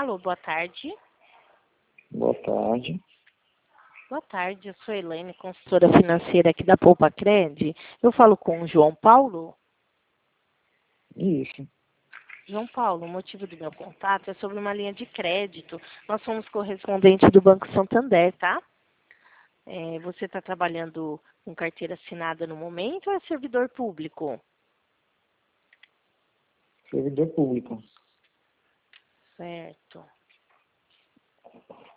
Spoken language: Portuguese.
Alô, boa tarde. Boa tarde. Boa tarde, eu sou Elaine, consultora financeira aqui da Poupa Cred. Eu falo com o João Paulo. Isso. João Paulo, o motivo do meu contato é sobre uma linha de crédito. Nós somos correspondentes do Banco Santander, tá? Você está trabalhando com carteira assinada no momento ou é servidor público? Servidor público. Certo.